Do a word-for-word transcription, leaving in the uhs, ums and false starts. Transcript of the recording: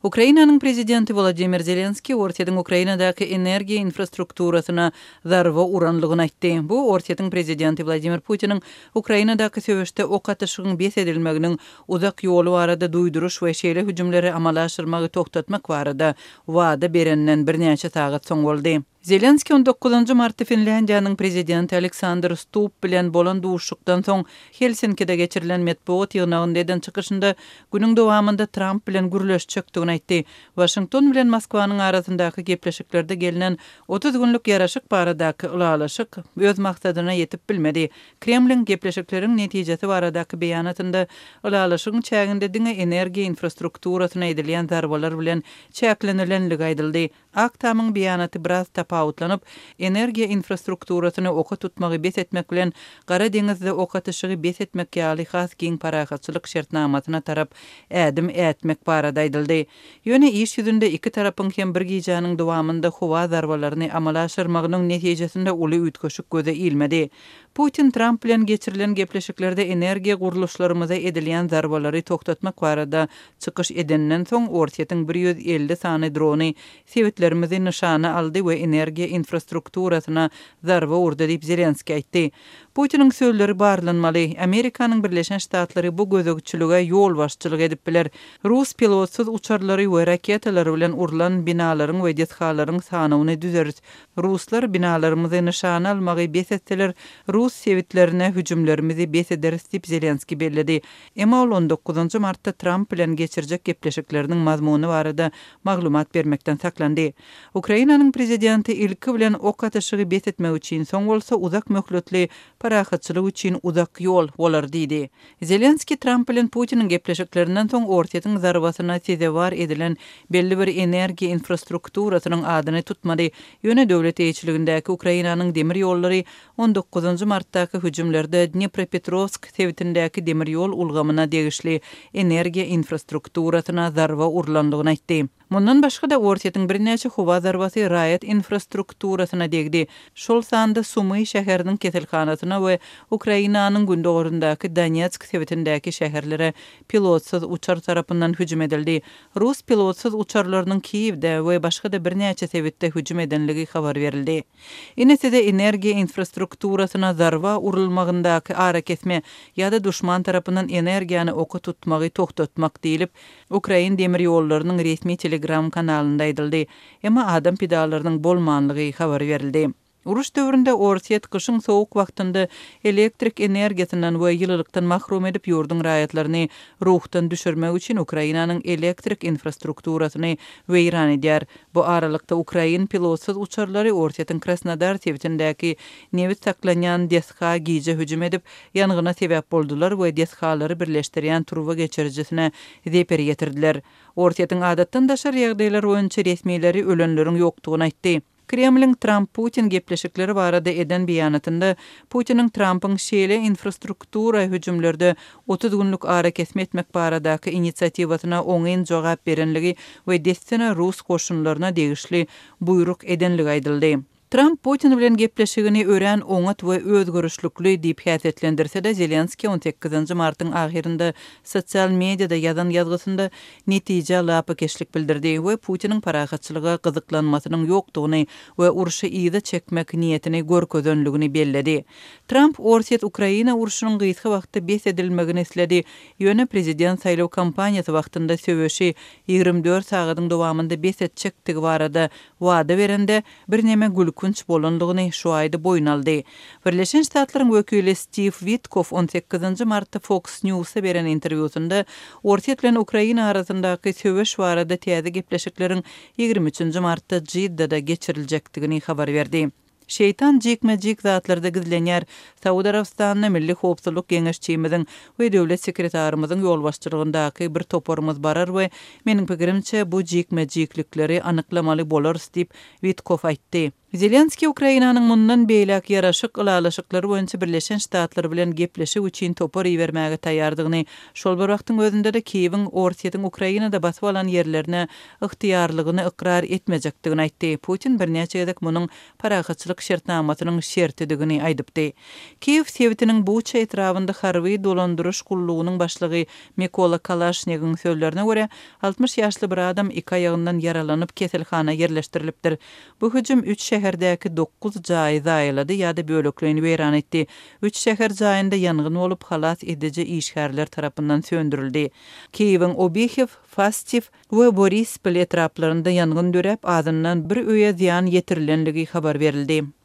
Ukrainanyň prezidenti Volodymyr Zelenski ortadan Ukrainadaky energiýa infrastrukturasyna zarwa uranlygyny aýtdy. Bu ortadan prezidenti Vladimir Putiniň Ukrainadaky söwüşde ok atyşygyň bes edilmeginiň uzak ýoly barada duýduruş we şeýle hüjümleri amala aşyrmagy toktatmak barada wada berenden birnäçe sagat soň boldy. Zelenski on dokuzunçy martda Finlandiýanyň prezidenti Alexander Stubb bilen bolan duşukdan soň Helsinki'de geçirilen metbuat ýygnagyny eden çykyşynda günüň dowamında Trump bilen gürleşjekdigini aýtdy. Washington bilen Moskwanyň arasyndaky gepleşiklerde gelinen otuz günlük ýaraşyk baradaky ulalaşyk öz maksadyna ýetip bilmedi. Kremlin gepleşikleriň netijesi baradaky beýanatynda ulalaşygyň çäginde diňe energiýa infrastrukturasyna edilen zarbalar bilen çäklenilenligi aýdyldy. Aktamyň beýanaty biraz tapawutlanyp, energiýa infrastrukturasyny oka tutmagy bes etmek bilen Gara deňizde ok atyşygy bes etmek ýaly has giň parahatçylyk şertnamasyna tarap ädim ätmek barada aýdyldy. Ýöne iş ýüzünde iki tarapyň hem bir gijanyň dowamında howa zarbalaryny amala aşyrmagynyň netijesinde uly ütköşük göze ilmedi. Putin Trump bilen geçirilen gepleşiklerde energiýa guruluşlarymyza edilen zarbalary toktatmak barada çykyş edenden soň ortadan bir yüz elli sany drony sewitlerimizi nişana aldy we energiýa infrastrukturasyna zarba urdy diýip Zelenski aýtdy. Putiniň sözleri barlanmaly. Amerikanyň Birleşen Ştatlary bu gözegçiligi ýol başçylyk edip biler. Rus pilotsuz uçarlary we raketalary bilen urulan binalaryň we deshalaryň sanawyny düzeriz. Ruslar binalarymyzy nişana almagy bes etseler, Rus sewitlerine hüjümlerimizi bes ederiz diýip Zelenski bellidi. Emma on dokuzunçy martda Trump bilen geçirjek gepleşikleriniň mazmuny barada maglumat bermekden saklandy. Ukrainanyň prezidenti ilki bilen ok atyşygy bes etmek üçin soň bolsa uzak möhletli parahatçylyk üçin uzak ýol bolar diýdi. Zelenski Trump bilen Putiniň gepleşiklerinden soň ortadan zarbasyna sezewar edilen belli bir energiýa infrastrukturasynyň adyny tutmady. Ýöne döwlet eýçiligindäki Ukrainanyň demir ýollary on dokuzunçy martdaky hüjümlerde Dnipropetrovsk sewitindäki demir ýol ulgamyna degişli energiýa infrastrukturasyna zarba urulandygyny aýtdy. Mundan başga da ortadan birnäçe howa zarbasy raýat infrastrukturasyna degdi. Şol sanda Sumy şäheriniň keselhanasyna we Ukrainanyň gündogorundaky Donetsk sewitindäki şäherlere pilotsuz uçar tarapyndan hüjüm edildi. Rus pilotsuz uçarlarynyň Kiýewde we başga da birnäçe sewitde hüjüm edenligi habar berildi. Ineside energiýa infrastrukturasyna zarba urulmagyndaky ara kesme ýa-da duşman tarapyndan energiýany oka tutmagy toktatmak diýilip, Ukrain demir ýollarynyň resmi Telegram kanalynda aýdyldy. Emma adam pedalarynyň bolmanlygy habar berildi. Uruş döwründe Orsiýet kışyň sowuk wagtynda elektrik energiýasynyň we ýylylykdan mahrum edip ýurdun raýatlaryny ruhdan düşürmek üçin Ukrainanyň elektrik infrastrukturasyny weýran edýär. Bu aralykda Ukrain pilotsuz uçarlary Orsiýetin Krasnodar sewitindäki newit saklanýan desha giýje hüjüm edip ýangyna sebäp boldular we deshalary birleşdirýän turba geçirjisine zeper ýetirdiler. Orsiýetin adatdan daşar ýagdaýlar boýunça resmiýleri ölenleriň ýokdugyny aýtdy. Kremlin Trump-Putin gepleşikleri barada eden beýanatynda Putiniň Trumpyň şeýle infrastruktura hüjümlerde otuz günlük ara kesme etmek baradaky inisiatiwasyna oňyn jogap berenligi we destine Rus goşunlaryna degişli buyruk edenligi aýdyldy. Trump Putin bilen gepleşigini ören oňat we özgörüşlükli diýip häsiýetlendirse de Zelenski on sekizinçi martyň ahirinde sosial mediada ýazan ýazgysynda netije lapykeşlik bildirdi we Putiniň parahatçylyga gyzyklanmasynyň ýokdugyny we uruşy ýyda çekmek niýetini görkezönligini belledi. Trump Orsiýet Ukraina uruşynyň gysga wagtda bes edilmegini isledi. Ýöne prezident saýlaw kampaniýasy wagtynda söwüşi ýygrimi dört sagatyň dowamında bes etjekdigi barada wada berende birneme gülk kunç bolanlygyny şu aýda boyun aldy. Birleşen Ştatlaryň wekili Steve Witkoff on sekizinçi martda Fox News'a beren interwýusynda Orsiýet bilen Ukraina arasyndaky söwüş barada täze gepleşikleriň ýygrimi üçinçi martda Jiddada geçiriljekdigini habar berdi. Şeytan jekme-jek zatlarda gizlenýär. Saudy Arabistanyň Milli Howpsuzlyk Geňeşçimiziň we döwlet sekretarymyzyň ýol başçylygyndaky bir toparymyz barar we meniň pikirimçe bu jekme-jeklikleri anyklamaly bolar diýip Witkoff aýtdy. Zelenski Ukrainanyň mundan beýlek yaraşyk ılalaşyklary boýunça Birleşen Ştatlar bilen gepleşik üçin topar iýermäge taýýardygyny, şol bir wagtyň özünde de Kiýewiň ortaýatyň Ukrainada basyp alan ýerlerine ygtyýarlygyny ikrar etmejekdigini aýtdy. Putin birnäçe gezek munyň parahatçylyk şertnamasynyň şertidigini aýdypdy. Kiýew Sewitiniň bu etrafynda harby dolandyryş gullugynyň başlygy Mykola Kalashnikiň sözlerine görä altmış ýaşly bir adam iki ayagyndan yaralanyp keselhana yerleşdirilipdir. Bu hüjüm üç şäherdäki dokuz jaýy zaýlady ýa-da böleklerini weýran etdi. üç şäher jaýynda ýangyn bolup halas edici işgärler tarapyndan söndürildi. Kiýewiň Obyehiv, Fastiv we Borispol etraplarynda ýangyn dörep azyndan bir öýe ziýan ýetirilenligi habar berildi.